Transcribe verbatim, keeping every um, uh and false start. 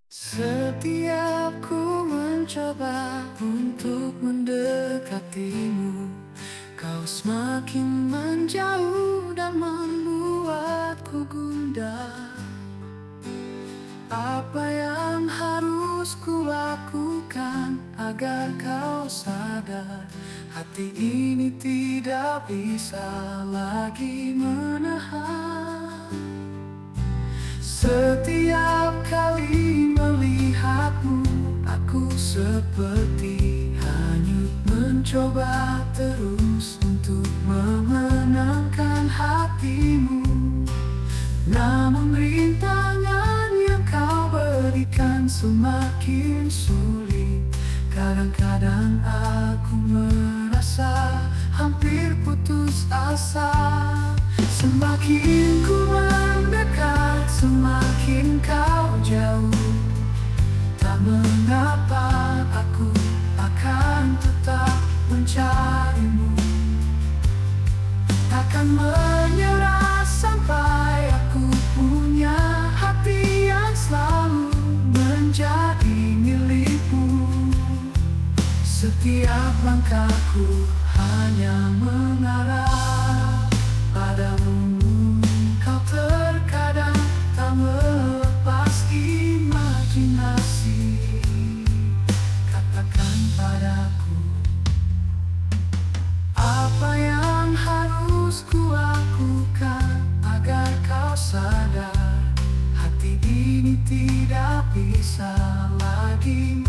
Setiap ku mencoba untuk mendekatimu, kau semakin menjauh dan membuatku gundah. Apa yang harus ku lakukan agar kau sadar? Hati ini tidak bisa lagi menahan. Setiap kali melihatmu, aku seperti hanyut, mencoba terus untuk memenangkan hatimu. Namun rintangan yang kau berikan semakin sulit. Kadang-kadang aku merasa hampir putus asa. Semakin ku mendekat, semakin kau jauh. Tak mengapa, aku akan tetap mencarimu. Takkan menyerah sampai aku punya hati yang selalu menjadi milikmu. Setiap langkahku hanya mengarah padamu. Kau terkadang tak melepas imajinasi. Katakan padaku, apa yang harus ku lakukan agar kau sadar? Hati ini tidak bisa lagi